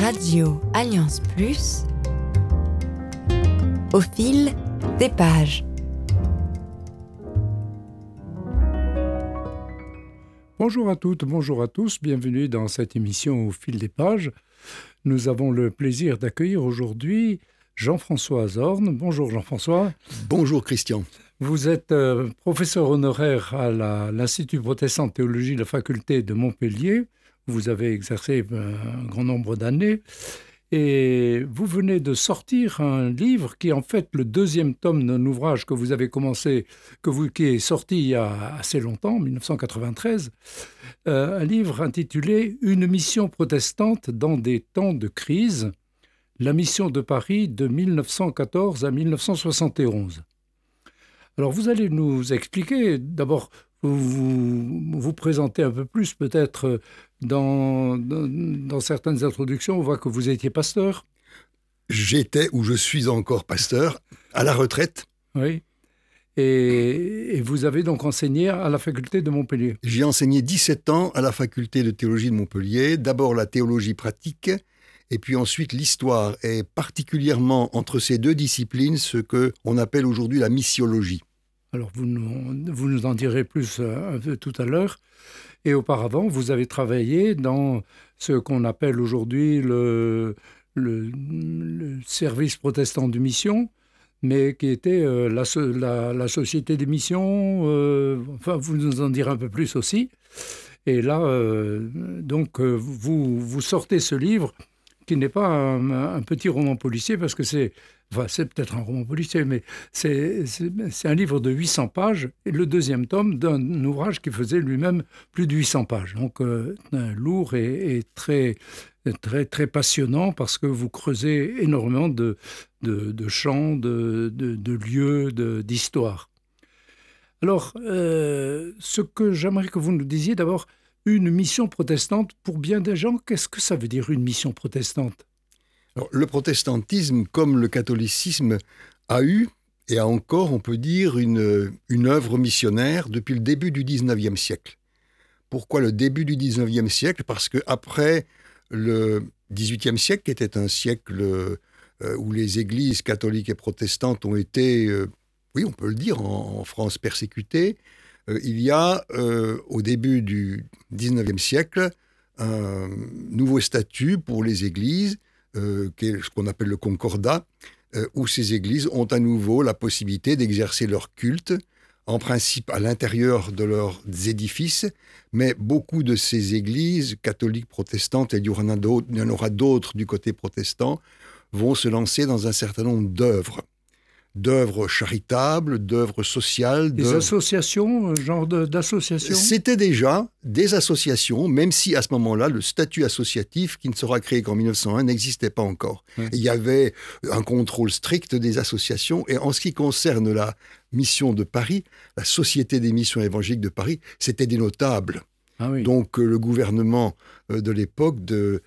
Radio Alliance Plus, au fil des pages. Bonjour à toutes, bonjour à tous, bienvenue dans cette émission au fil des pages. Nous avons le plaisir d'accueillir aujourd'hui Jean-François Azorn. Bonjour Jean-François. Bonjour Christian. Vous êtes professeur honoraire à l'Institut protestant de théologie de la faculté de Montpellier. Vous avez exercé un grand nombre d'années et vous venez de sortir un livre qui est en fait le deuxième tome d'un ouvrage que vous avez commencé, qui est sorti il y a assez longtemps, en 1993, un livre intitulé « Une mission protestante dans des temps de crise, la mission de Paris de 1914 à 1971 ». Alors vous allez nous expliquer, d'abord vous présenter un peu plus peut-être dans certaines introductions, on voit que vous étiez pasteur. J'étais ou je suis encore pasteur, à la retraite. Oui, et vous avez donc enseigné à la faculté de Montpellier. J'ai enseigné 17 ans à la faculté de théologie de Montpellier, d'abord la théologie pratique, et puis ensuite l'histoire, et particulièrement entre ces deux disciplines, ce qu'on appelle aujourd'hui la missiologie. Alors vous nous en direz plus un peu tout à l'heure. Et auparavant, vous avez travaillé dans ce qu'on appelle aujourd'hui le service protestant de mission, mais qui était la société des missions. Enfin, vous nous en direz un peu plus aussi. Et là, vous sortez ce livre qui n'est pas un petit roman policier, parce que c'est peut-être un roman policier, mais c'est un livre de 800 pages, et le deuxième tome d'un ouvrage qui faisait lui-même plus de 800 pages. Donc, lourd et très, très, très passionnant, parce que vous creusez énormément de champs, de lieux, d'histoires. Alors, ce que j'aimerais que vous nous disiez d'abord, une mission protestante, pour bien des gens, qu'est-ce que ça veut dire une mission protestante ? Alors, le protestantisme, comme le catholicisme, a eu, et a encore, on peut dire, une œuvre missionnaire depuis le début du XIXe siècle. Pourquoi le début du XIXe siècle ? Parce qu'après le XVIIIe siècle, qui était un siècle où les églises catholiques et protestantes ont été, oui, on peut le dire, en France persécutées, il y a, au début du XIXe siècle, un nouveau statut pour les églises, qui est ce qu'on appelle le concordat, où ces églises ont à nouveau la possibilité d'exercer leur culte, en principe à l'intérieur de leurs édifices, mais beaucoup de ces églises catholiques protestantes, et il y en aura d'autres du côté protestant, vont se lancer dans un certain nombre d'œuvres charitables, d'œuvres sociales. Des associations, genre d'associations ? C'était déjà des associations, même si à ce moment-là, le statut associatif, qui ne sera créé qu'en 1901, n'existait pas encore. Oui. Il y avait un contrôle strict des associations, et en ce qui concerne la mission de Paris, la Société des missions évangéliques de Paris, c'était des notables. Ah oui. Donc le gouvernement de l'époque de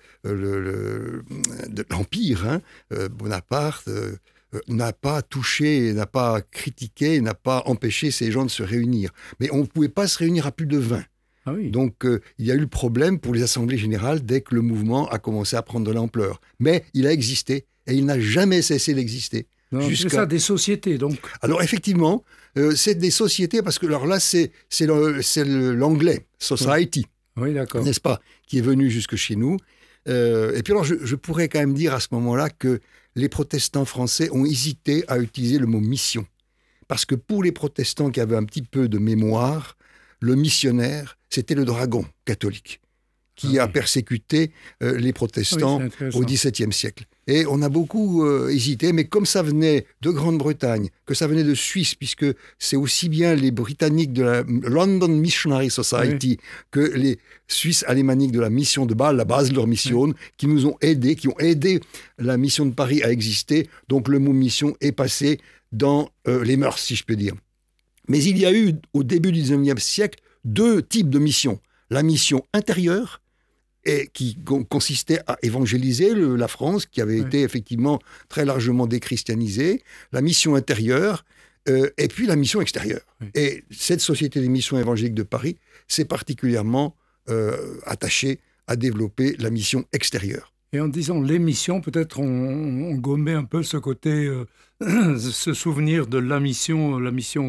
l'Empire, Bonaparte, n'a pas touché, n'a pas critiqué, n'a pas empêché ces gens de se réunir. Mais on ne pouvait pas se réunir à plus de 20. Ah oui. Donc il y a eu le problème pour les assemblées générales dès que le mouvement a commencé à prendre de l'ampleur. Mais il a existé et il n'a jamais cessé d'exister. C'est ça, des sociétés donc. Alors effectivement, c'est des sociétés parce que alors là c'est l'anglais, society, oui, d'accord. N'est-ce pas, qui est venu jusque chez nous. Et puis alors je pourrais quand même dire à ce moment-là que les protestants français ont hésité à utiliser le mot mission. Parce que pour les protestants qui avaient un petit peu de mémoire, le missionnaire, c'était le dragon catholique qui a persécuté les protestants au XVIIe siècle. Et on a beaucoup hésité, mais comme ça venait de Grande-Bretagne, que ça venait de Suisse, puisque c'est aussi bien les Britanniques de la London Missionary Society que les Suisses alémaniques de la mission de Bâle, la base de leur mission, qui nous ont aidés, qui ont aidé la mission de Paris à exister. Donc le mot mission est passé dans les mœurs, si je peux dire. Mais il y a eu, au début du XIXe siècle, deux types de missions. La mission intérieure, et qui consistait à évangéliser la France, qui avait été effectivement très largement déchristianisée, la mission intérieure, et puis la mission extérieure. Et cette Société des missions évangéliques de Paris s'est particulièrement attachée à développer la mission extérieure. Et en disant l'émission, peut-être on gommait un peu ce côté, ce souvenir de la mission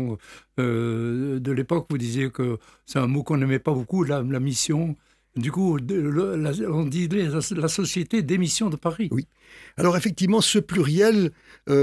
de l'époque. Vous disiez que c'est un mot qu'on n'aimait pas beaucoup, la mission. Du coup, on dit la Société d'émission de Paris. Oui. Alors effectivement, ce pluriel,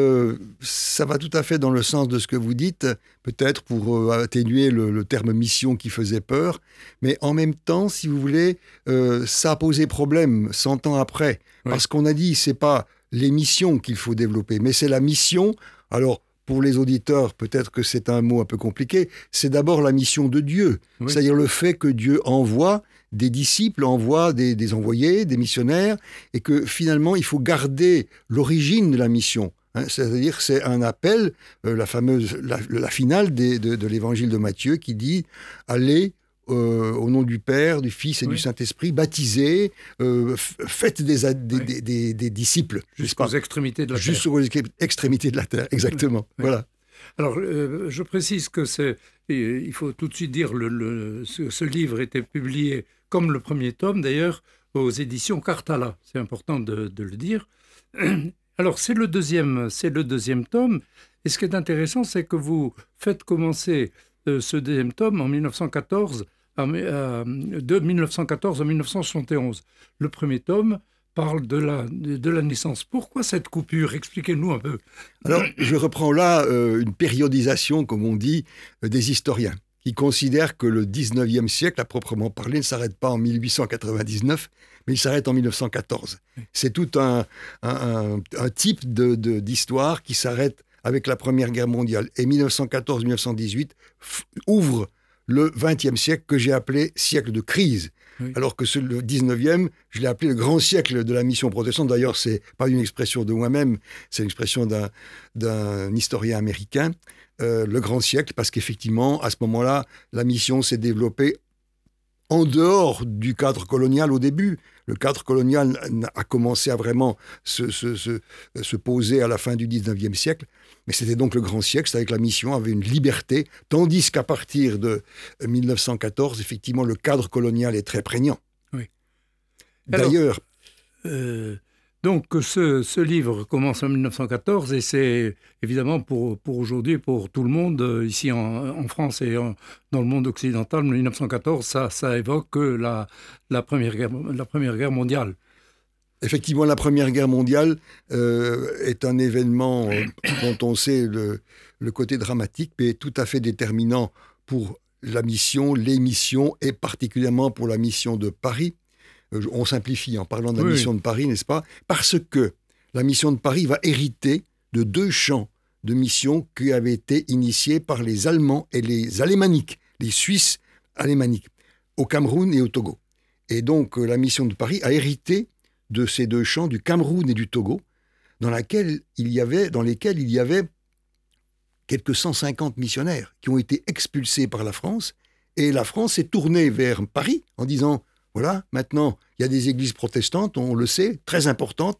ça va tout à fait dans le sens de ce que vous dites, peut-être pour atténuer le terme mission qui faisait peur, mais en même temps, si vous voulez, ça a posé problème 100 ans après, parce qu'on a dit c'est pas l'émission qu'il faut développer, mais c'est la mission. Alors pour les auditeurs, peut-être que c'est un mot un peu compliqué, c'est d'abord la mission de Dieu, c'est-à-dire le fait que Dieu envoie des disciples, envoie des envoyés, des missionnaires, et que finalement, il faut garder l'origine de la mission. C'est-à-dire que c'est un appel, la finale de l'évangile de Matthieu qui dit « Allez au nom du Père, du Fils et du Saint-Esprit, baptisez, faites des disciples. » Jusqu'aux extrémités de la terre. Jusqu'aux extrémités de la terre, exactement. Oui. Voilà. Alors, je précise que il faut tout de suite dire, ce livre était publié comme le premier tome, d'ailleurs, aux éditions Cartala. C'est important de le dire. Alors, c'est le deuxième tome. Et ce qui est intéressant, c'est que vous faites commencer ce deuxième tome en 1914, de 1914 à 1971. Le premier tome parle de la naissance. Pourquoi cette coupure? Expliquez-nous un peu. Alors, je reprends là une périodisation, comme on dit, des historiens, qui considèrent que le 19e siècle, à proprement parler, ne s'arrête pas en 1899, mais il s'arrête en 1914. C'est tout un type d'histoire qui s'arrête avec la Première Guerre mondiale. Et 1914-1918 ouvre le 20e siècle que j'ai appelé siècle de crise. Oui. Alors que le 19e, je l'ai appelé le grand siècle de la mission protestante. D'ailleurs, ce n'est pas une expression de moi-même, c'est l'expression d'un historien américain. Le grand siècle, parce qu'effectivement, à ce moment-là, la mission s'est développée en dehors du cadre colonial au début. Le cadre colonial a commencé à vraiment se poser à la fin du 19e siècle, mais c'était donc le grand siècle, c'est-à-dire que la mission avait une liberté, tandis qu'à partir de 1914, effectivement, le cadre colonial est très prégnant. Oui. D'ailleurs... donc, ce livre commence en 1914 et c'est évidemment pour aujourd'hui, pour tout le monde, ici en France et dans le monde occidental, 1914, ça évoque la Première Guerre mondiale. Effectivement, la Première Guerre mondiale est un événement dont on sait le côté dramatique, mais tout à fait déterminant pour la mission, les missions, et particulièrement pour la mission de Paris. On simplifie en parlant de la mission de Paris, n'est-ce pas? Parce que la mission de Paris va hériter de 2 champs de mission qui avaient été initiés par les Allemands et les Alémaniques, les Suisses alémaniques, au Cameroun et au Togo. Et donc, la mission de Paris a hérité de ces 2 champs, du Cameroun et du Togo, dans lesquels il y avait quelques 150 missionnaires qui ont été expulsés par la France, et la France s'est tournée vers Paris en disant... Voilà, maintenant, il y a des églises protestantes, on le sait, très importantes,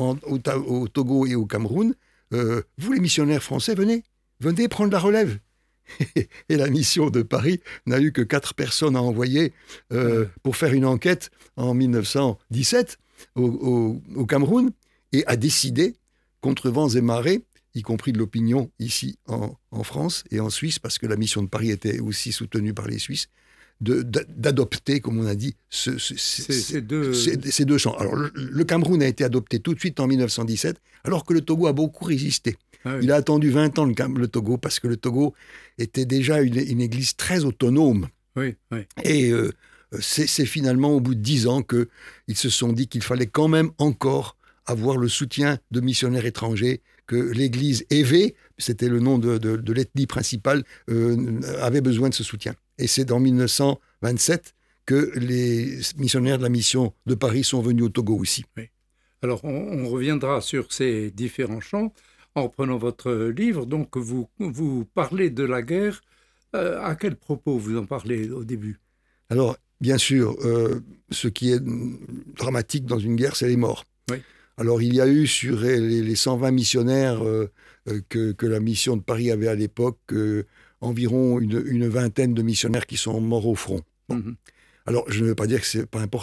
au Togo et au Cameroun. Vous, les missionnaires français, venez prendre la relève. Et la mission de Paris n'a eu que 4 personnes à envoyer pour faire une enquête en 1917 au Cameroun, et a décidé, contre vents et marées, y compris de l'opinion ici en France et en Suisse, parce que la mission de Paris était aussi soutenue par les Suisses, d'adopter, comme on a dit, ces 2 champs. Alors, le Cameroun a été adopté tout de suite en 1917, alors que le Togo a beaucoup résisté. Ah oui. Il a attendu 20 ans, le Togo, parce que le Togo était déjà une église très autonome. Oui, oui. Et c'est finalement au bout de 10 ans qu'ils se sont dit qu'il fallait quand même encore avoir le soutien de missionnaires étrangers, que l'église Évé, c'était le nom de l'ethnie principale, avait besoin de ce soutien. Et c'est en 1927 que les missionnaires de la mission de Paris sont venus au Togo aussi. Oui. Alors, on reviendra sur ces différents champs en reprenant votre livre. Donc, vous parlez de la guerre. À quel propos vous en parlez au début? Alors, bien sûr, ce qui est dramatique dans une guerre, c'est les morts. Oui. Alors, il y a eu sur les 120 missionnaires que la mission de Paris avait à l'époque... environ une vingtaine de missionnaires qui sont morts au front. Bon. Mm-hmm. Alors, je ne veux pas dire que ce n'est pas important,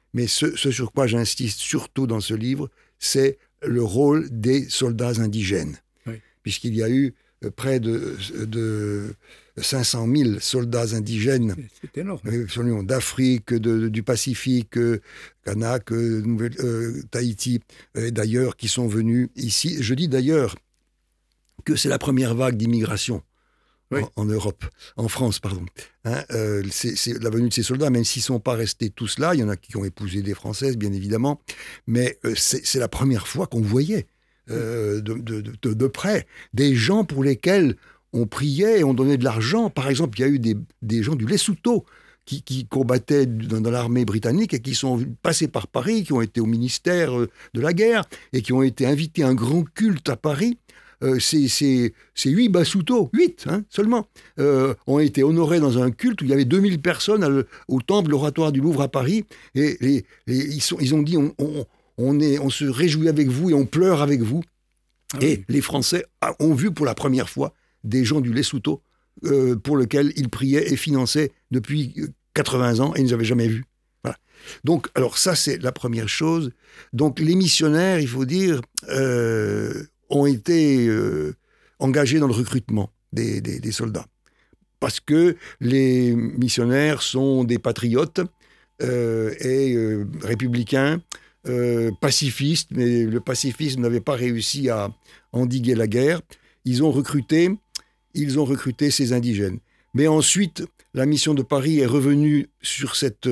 Mais ce sur quoi j'insiste surtout dans ce livre, c'est le rôle des soldats indigènes. Oui. Puisqu'il y a eu près de 500 000 soldats indigènes. C'est énorme. D'Afrique, du Pacifique, Kanak, Tahiti, et d'ailleurs, qui sont venus ici. Je dis d'ailleurs que c'est la première vague d'immigration. Oui. En Europe, en France, pardon. C'est la venue de ces soldats, même s'ils ne sont pas restés tous là, il y en a qui ont épousé des Françaises, bien évidemment, mais c'est la première fois qu'on voyait de près des gens pour lesquels on priait et on donnait de l'argent. Par exemple, il y a eu des gens du Lesotho qui combattaient dans l'armée britannique et qui sont passés par Paris, qui ont été au ministère de la guerre et qui ont été invités à un grand culte à Paris. Ces 8 Basuto, 8 seulement, ont été honorés dans un culte où il y avait 2000 personnes au temple oratoire du Louvre à Paris. Et ils ont dit on se réjouit avec vous et on pleure avec vous. Ah et oui. Les Français ont vu pour la première fois des gens du Lesotho pour lesquels ils priaient et finançaient depuis 80 ans et ils ne les avaient jamais vus. Voilà. Donc, alors ça, c'est la première chose. Donc, les missionnaires, il faut dire, ont été engagés dans le recrutement des soldats. Parce que les missionnaires sont des patriotes et républicains, pacifistes, mais le pacifisme n'avait pas réussi à endiguer la guerre. Ils ont recruté ces indigènes. Mais ensuite, la mission de Paris est revenue sur cette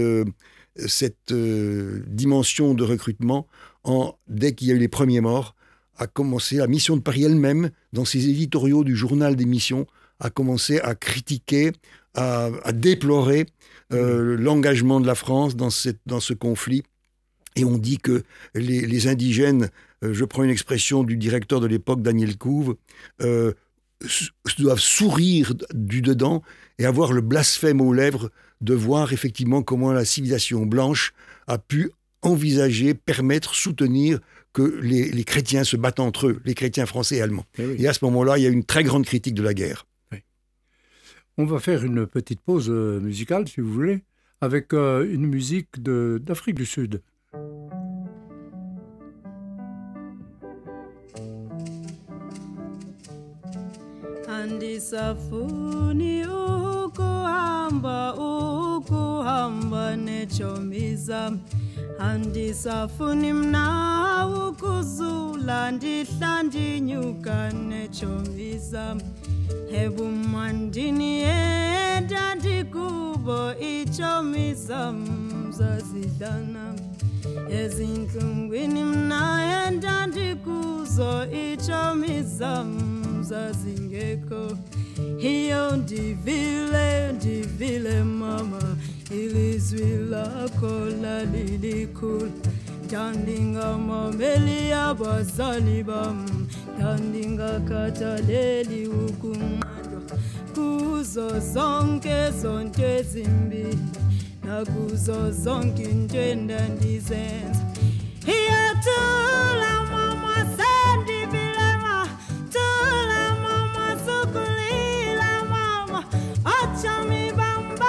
dimension de recrutement dès qu'il y a eu les premiers morts. A commencé, la mission de Paris elle-même, dans ses éditoriaux du journal des missions, a commencé à critiquer, à déplorer l'engagement de la France dans ce conflit. Et on dit que les indigènes, je prends une expression du directeur de l'époque, Daniel Couve, doivent sourire du dedans et avoir le blasphème aux lèvres de voir effectivement comment la civilisation blanche a pu envisager, permettre, soutenir que les chrétiens se battent entre eux, les chrétiens français et allemands. Oui. Et à ce moment-là, il y a une très grande critique de la guerre. Oui. On va faire une petite pause musicale, si vous voulez, avec une musique d'Afrique du Sud. Andisafuni ukuhamba nechomiza andisafuni mna ukuzula ndihla ndinyuka nechomiza hebu mandini enda ndikubo ichomiza mzazidana ezinhlungwini mna enda ndikuzo ichomiza zazingeko hiyo ndivile mama ilizwi lako lalilikul tandinga mameli abazali bam tandinga kataleli ukumandwa kuzo zonke zonke zimbi nakuzo zonke into endandizenza hiyo tula mama sendivile Chami bamba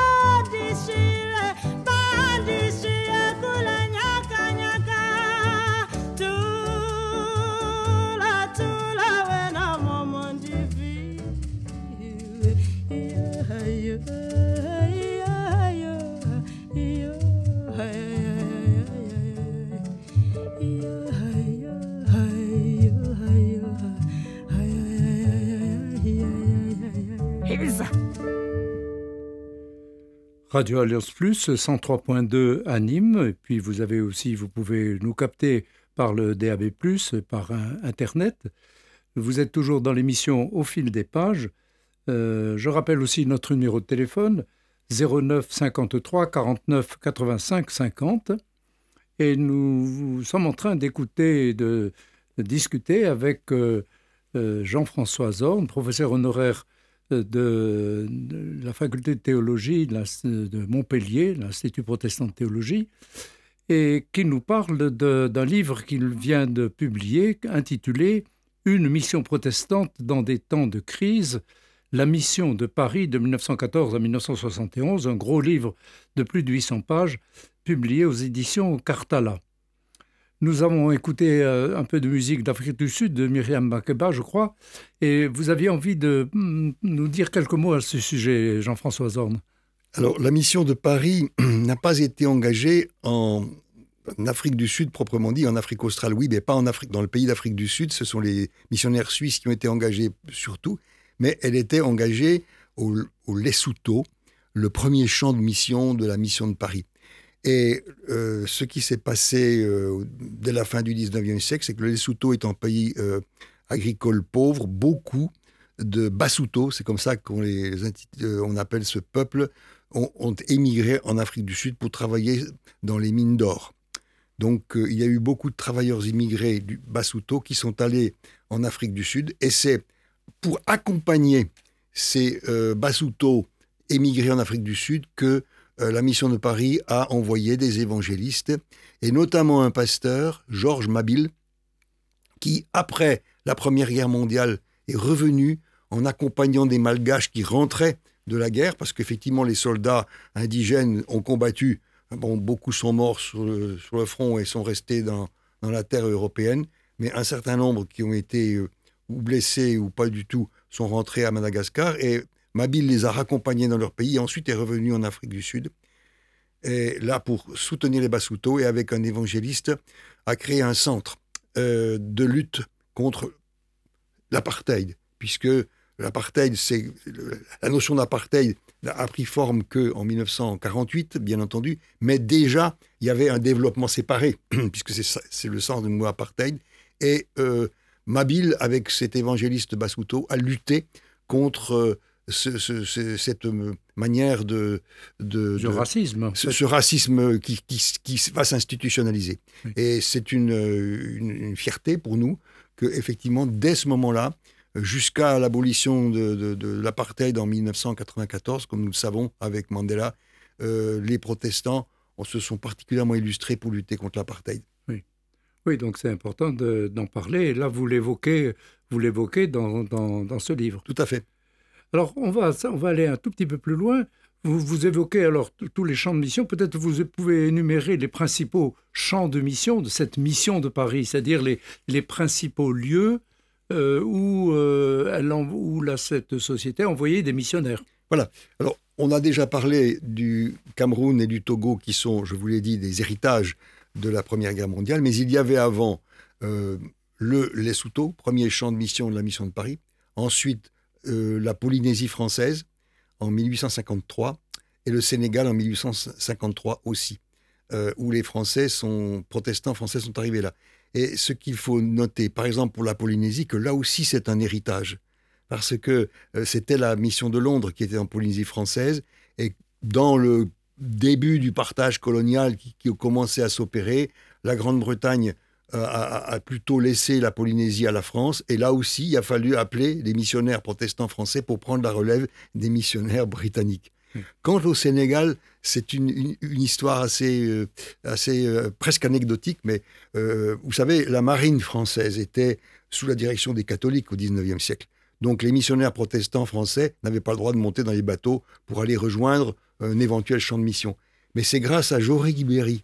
bandishire kula nyaka nyaka tula wena mama ndivile Radio Alliance Plus, 103.2 à Nîmes. Et puis vous pouvez nous capter par le DAB+, par Internet. Vous êtes toujours dans l'émission Au fil des pages. Je rappelle aussi notre numéro de téléphone, 09 53 49 85 50. Et nous sommes en train d'écouter et de discuter avec Jean-François Zorn, professeur honoraire de la faculté de théologie de Montpellier, l'Institut protestant de théologie, et qui nous parle d'un livre qu'il vient de publier intitulé « Une mission protestante dans des temps de crise », la mission de Paris de 1914 à 1971, un gros livre de plus de 800 pages publié aux éditions Cartala. Nous avons écouté un peu de musique d'Afrique du Sud, de Myriam Makeba, je crois, et vous aviez envie de nous dire quelques mots à ce sujet, Jean-François Zorn. Alors, la mission de Paris n'a pas été engagée en Afrique du Sud, proprement dit, en Afrique australe, oui, mais pas en Afrique. Dans le pays d'Afrique du Sud, ce sont les missionnaires suisses qui ont été engagés surtout, mais elle était engagée au Lesotho, le premier champ de mission de la mission de Paris. Et ce qui s'est passé dès la fin du 19e siècle, c'est que le Lesotho est un pays agricole pauvre, beaucoup de Basuto, c'est comme ça on appelle ce peuple, ont émigré en Afrique du Sud pour travailler dans les mines d'or. Donc il y a eu beaucoup de travailleurs immigrés du Basuto qui sont allés en Afrique du Sud, et c'est pour accompagner ces Basuto émigrés en Afrique du Sud que la mission de Paris a envoyé des évangélistes, et notamment un pasteur, Georges Mabille, qui, après la Première Guerre mondiale, est revenu en accompagnant des Malgaches qui rentraient de la guerre, parce qu'effectivement, les soldats indigènes ont combattu. Bon, beaucoup sont morts sur le front et sont restés dans la terre européenne, mais un certain nombre qui ont été ou blessés ou pas du tout sont rentrés à Madagascar, et Mabille les a raccompagnés dans leur pays et ensuite est revenu en Afrique du Sud. Et là, pour soutenir les Basuto, et avec un évangéliste, a créé un centre de lutte contre l'apartheid, puisque l'apartheid, la notion d'apartheid a pris forme qu'en 1948, bien entendu, mais déjà, il y avait un développement séparé, puisque c'est le sens du mot apartheid, et Mabille, avec cet évangéliste Basuto, a lutté contre cette manière Ce racisme. Ce racisme qui va s'institutionnaliser. Oui. Et c'est une fierté pour nous qu'effectivement, dès ce moment-là, jusqu'à l'abolition de l'apartheid en 1994, comme nous le savons avec Mandela, les protestants se sont particulièrement illustrés pour lutter contre l'apartheid. Oui, donc c'est important d'en parler. Et là, vous l'évoquez dans ce livre. Tout à fait. Alors, on va aller un tout petit peu plus loin. Vous évoquez alors tous les champs de mission. Peut-être vous pouvez énumérer les principaux champs de mission de cette mission de Paris, c'est-à-dire les principaux lieux où cette société a envoyé des missionnaires. Voilà. Alors, on a déjà parlé du Cameroun et du Togo, qui sont, je vous l'ai dit, des héritages de la Première Guerre mondiale, mais il y avait avant le Lesotho, premier champ de mission de la mission de Paris, ensuite la Polynésie française en 1853 et le Sénégal en 1853 aussi, où les protestants français sont arrivés là. Et ce qu'il faut noter, par exemple pour la Polynésie, que là aussi c'est un héritage, parce que c'était la mission de Londres qui était en Polynésie française, et dans le début du partage colonial qui a commencé à s'opérer, la Grande-Bretagne a plutôt laissé la Polynésie à la France, et là aussi il a fallu appeler les missionnaires protestants français pour prendre la relève des missionnaires britanniques. Quant au Sénégal, c'est une histoire assez presque anecdotique, mais vous savez, la marine française était sous la direction des catholiques au XIXe siècle. Donc les missionnaires protestants français n'avaient pas le droit de monter dans les bateaux pour aller rejoindre un éventuel champ de mission. Mais c'est grâce à Jaurès Guibéry,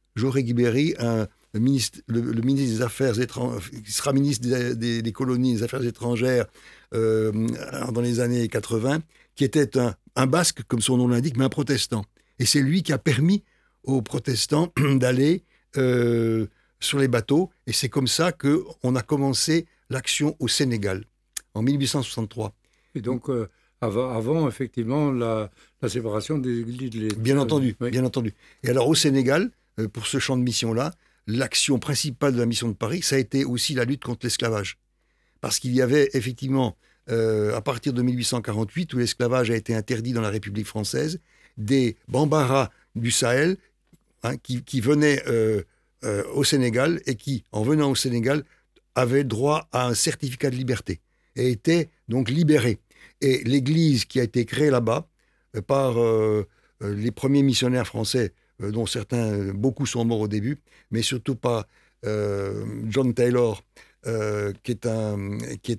le ministre des Affaires étrangères, qui sera ministre des colonies des Affaires étrangères dans les années 80, qui était un basque, comme son nom l'indique, mais un protestant. Et c'est lui qui a permis aux protestants d'aller sur les bateaux, et c'est comme ça qu'on a commencé l'action au Sénégal, en 1863. Et donc, avant effectivement, la séparation des églises. Bien entendu, oui. Bien entendu. Et alors, au Sénégal, pour ce champ de mission-là, l'action principale de la mission de Paris, ça a été aussi la lutte contre l'esclavage. Parce qu'il y avait effectivement, à partir de 1848, où l'esclavage a été interdit dans la République française, des Bambara du Sahel qui venaient au Sénégal et qui, en venant au Sénégal, avaient droit à un certificat de liberté et étaient donc libérés. Et l'église qui a été créée là-bas par les premiers missionnaires français, dont beaucoup sont morts au début, mais surtout par John Taylor, qui est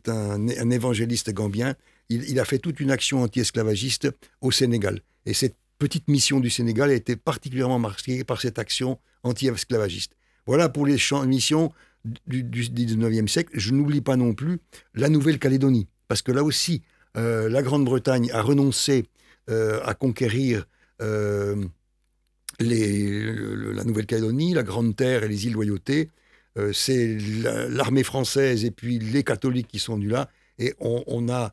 un évangéliste gambien. Il a fait toute une action anti-esclavagiste au Sénégal. Et c'est petite mission du Sénégal a été particulièrement marquée par cette action anti-esclavagiste. Voilà pour les missions du 19e siècle. Je n'oublie pas non plus la Nouvelle-Calédonie, parce que là aussi, la Grande-Bretagne a renoncé à conquérir la Nouvelle-Calédonie, la Grande Terre et les îles Loyauté. C'est l'armée française et puis les catholiques qui sont venus là, et on a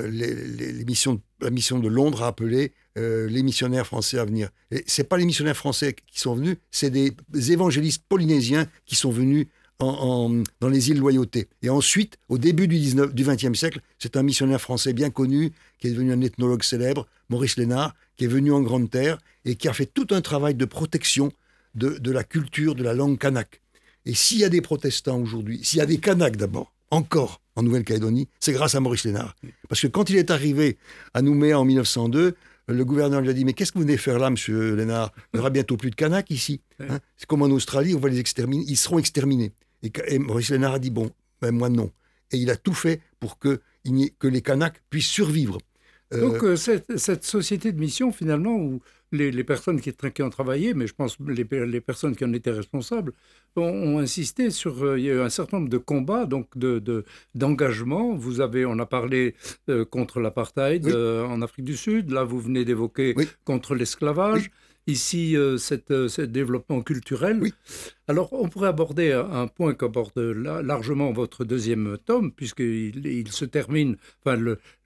la mission de Londres a appelé les missionnaires français à venir. Et c'est pas les missionnaires français qui sont venus, c'est des évangélistes polynésiens qui sont venus dans les îles Loyauté. Et ensuite, au début du XXe siècle, c'est un missionnaire français bien connu, qui est devenu un ethnologue célèbre, Maurice Lénard, qui est venu en Grande Terre et qui a fait tout un travail de protection de la culture, de la langue kanak. Et s'il y a des protestants aujourd'hui, s'il y a des Kanaks d'abord, encore en Nouvelle-Calédonie, c'est grâce à Maurice Lénard. Parce que quand il est arrivé à Nouméa en 1902, le gouverneur lui a dit « Mais qu'est-ce que vous venez faire là, monsieur Lénard? Il n'y aura bientôt plus de Kanaks ici. Hein, c'est comme en Australie, on va les exterminer. Ils seront exterminés. » Et Maurice Lénard a dit « Bon, ben moi non. » Et il a tout fait pour que les Kanaks puissent survivre. Donc cette société de mission, finalement, où les personnes qui ont travaillé, mais je pense les personnes qui en étaient responsables, ont insisté sur... il y a eu un certain nombre de combats, donc d'engagement. On a parlé contre l'apartheid en Afrique du Sud. Là, vous venez d'évoquer contre l'esclavage. Oui. Ici, ce développement culturel. Oui. Alors, on pourrait aborder un point qu'aborde largement votre deuxième tome, puisqu'il se termine, enfin,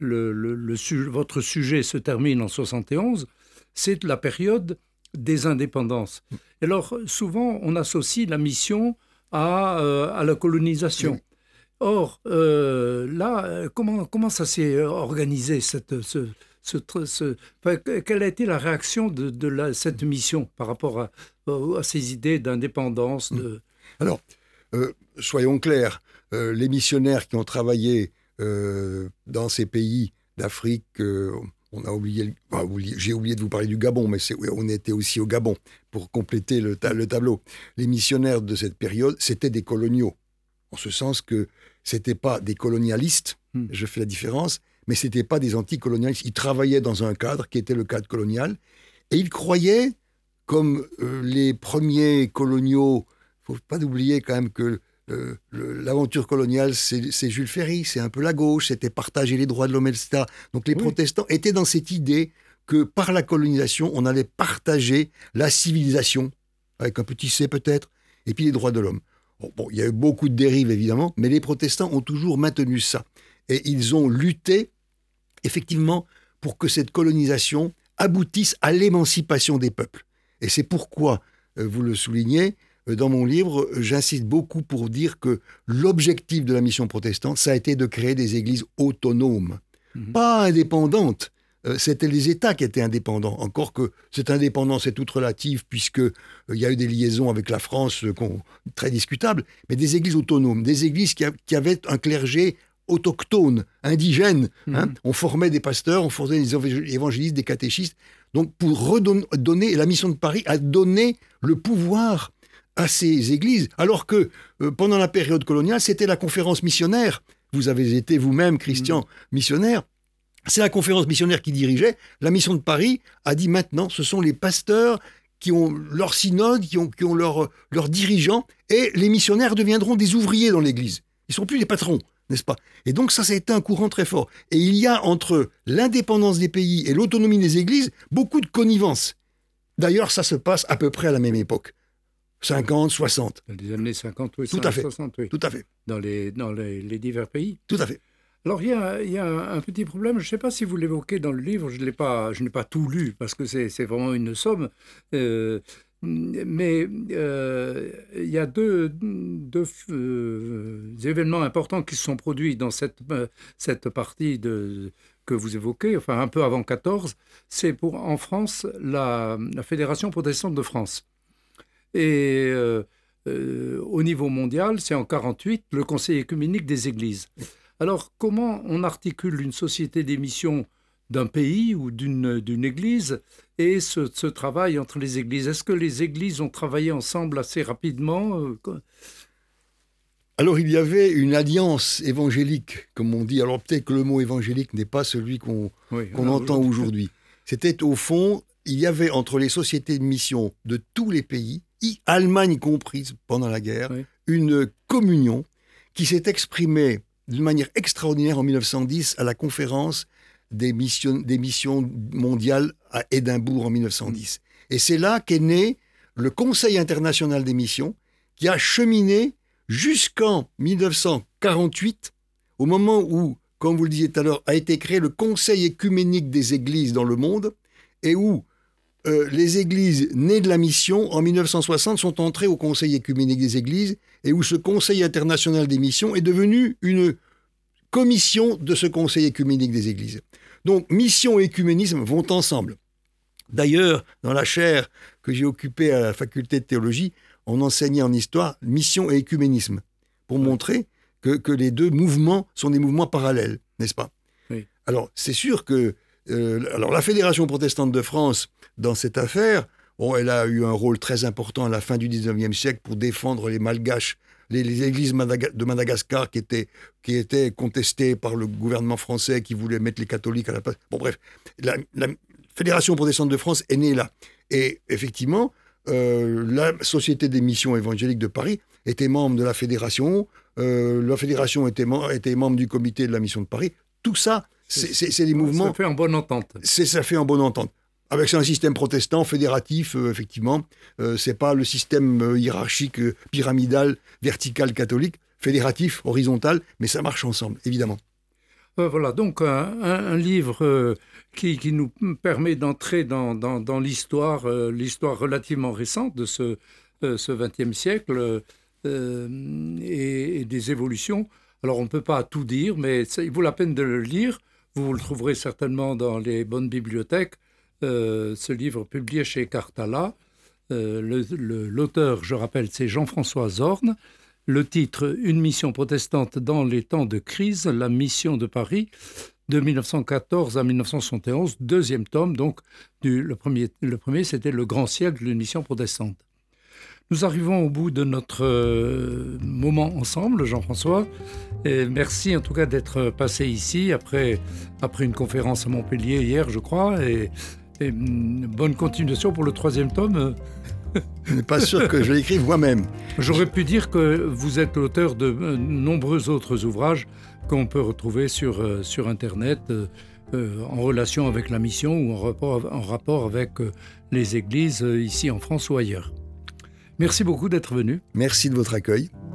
votre sujet se termine en 71, c'est la période des indépendances. Et alors, souvent, on associe la mission à la colonisation. Oui. Or, là, comment ça s'est organisé, quelle a été la réaction de cette mission par rapport à ces idées d'indépendance Alors, soyons clairs, les missionnaires qui ont travaillé dans ces pays d'Afrique, on a j'ai oublié de vous parler du Gabon, mais on était aussi au Gabon pour compléter le tableau. Les missionnaires de cette période, c'était des coloniaux, en ce sens que c'était pas des colonialistes, je fais la différence, mais ce n'étaient pas des anticolonialistes. Ils travaillaient dans un cadre qui était le cadre colonial. Et ils croyaient, comme les premiers coloniaux, il ne faut pas oublier quand même que l'aventure coloniale, c'est Jules Ferry, c'est un peu la gauche, c'était partager les droits de l'homme, etc. Donc les protestants étaient dans cette idée que par la colonisation, on allait partager la civilisation, avec un petit c peut-être, et puis les droits de l'homme. Bon, il y a eu beaucoup de dérives, évidemment, mais les protestants ont toujours maintenu ça. Et ils ont lutté effectivement, pour que cette colonisation aboutisse à l'émancipation des peuples. Et c'est pourquoi, vous le soulignez, dans mon livre, j'insiste beaucoup pour dire que l'objectif de la mission protestante, ça a été de créer des églises autonomes, pas indépendantes. C'était les États qui étaient indépendants, encore que cette indépendance est toute relative, puisqu'il y a eu des liaisons avec la France très discutables, mais des églises autonomes, des églises qui avaient un clergé autochtones, indigènes. On formait des pasteurs, on formait des évangélistes, des catéchistes. Donc, pour redonner, la mission de Paris a donné le pouvoir à ces églises, alors que pendant la période coloniale, c'était la conférence missionnaire. Vous avez été vous-même, Christian, missionnaire. C'est la conférence missionnaire qui dirigeait. La mission de Paris a dit maintenant, ce sont les pasteurs qui ont leur synode, qui ont leurs dirigeants, et les missionnaires deviendront des ouvriers dans l'église. Ils ne sont plus des patrons. N'est-ce pas? Et donc ça a été un courant très fort. Et il y a entre l'indépendance des pays et l'autonomie des églises beaucoup de connivence. D'ailleurs, ça se passe à peu près à la même époque. 50, 60. Dans les années 50, oui. Tout à fait. 60, oui. Tout à fait. Dans les divers pays. Tout à fait. Alors, il y a un petit problème, je ne sais pas si vous l'évoquez dans le livre, je n'ai pas tout lu, parce que c'est vraiment une somme, mais il y a deux événements importants qui se sont produits dans cette partie que vous évoquez, enfin un peu avant 14, c'est en France la Fédération protestante de France. Et au niveau mondial, c'est en 48, le Conseil œcuménique des Églises. Alors, comment on articule une société d'émission d'un pays ou d'une église et ce travail entre les églises? Est-ce que les églises ont travaillé ensemble assez rapidement? Alors, il y avait une alliance évangélique, comme on dit. Alors, peut-être que le mot évangélique n'est pas celui qu'on entend aujourd'hui. C'était, au fond, il y avait entre les sociétés de mission de tous les pays, Allemagne comprise pendant la guerre, Oui. une communion qui s'est exprimée d'une manière extraordinaire en 1910 à la conférence des missions mondiales à Édimbourg en 1910. Et c'est là qu'est né le Conseil international des missions, qui a cheminé jusqu'en 1948, au moment où, comme vous le disiez tout à l'heure, a été créé le Conseil écuménique des églises dans le monde, et où les églises nées de la mission, en 1960, sont entrées au Conseil écuménique des églises, et où ce Conseil international des missions est devenu une commission de ce Conseil écuménique des églises. Donc, mission et écuménisme vont ensemble. D'ailleurs, dans la chaire que j'ai occupée à la faculté de théologie, on enseignait en histoire mission et écuménisme, pour montrer que les deux mouvements sont des mouvements parallèles, n'est-ce pas? Oui. Alors, c'est sûr que alors, la Fédération protestante de France, dans cette affaire, elle a eu un rôle très important à la fin du 19e siècle pour défendre les Malgaches, les églises de Madagascar qui étaient contestées par le gouvernement français qui voulait mettre les catholiques à la place. Bon, bref, la Fédération protestante de France est née là. Et effectivement, la Société des missions évangéliques de Paris était membre de la fédération. La fédération était membre du comité de la mission de Paris. Tout ça, c'est des mouvements... Ça fait en bonne entente. Ça fait en bonne entente. C'est un système protestant, fédératif, effectivement. C'est pas le système hiérarchique, pyramidal, vertical, catholique. Fédératif, horizontal, mais ça marche ensemble, évidemment. Voilà, donc un livre qui nous permet d'entrer dans l'histoire relativement récente de ce XXe siècle et des évolutions. Alors, on ne peut pas tout dire, mais il vaut la peine de le lire. Vous le trouverez certainement dans les bonnes bibliothèques. Ce livre publié chez Cartala. L'auteur, je rappelle, c'est Jean-François Zorn. Le titre « Une mission protestante dans les temps de crise, la mission de Paris » de 1914 à 1971, deuxième tome. Donc, le premier, c'était « Le grand siècle d'une mission protestante ». Nous arrivons au bout de notre moment ensemble, Jean-François. Et merci en tout cas d'être passé ici après une conférence à Montpellier hier, je crois. Et bonne continuation pour le troisième tome. Je n'ai pas sûr que je l'écrive moi-même. J'aurais pu dire que vous êtes l'auteur de nombreux autres ouvrages qu'on peut retrouver sur Internet en relation avec la mission ou en rapport avec les églises ici en France ou ailleurs. Merci beaucoup d'être venu. Merci de votre accueil.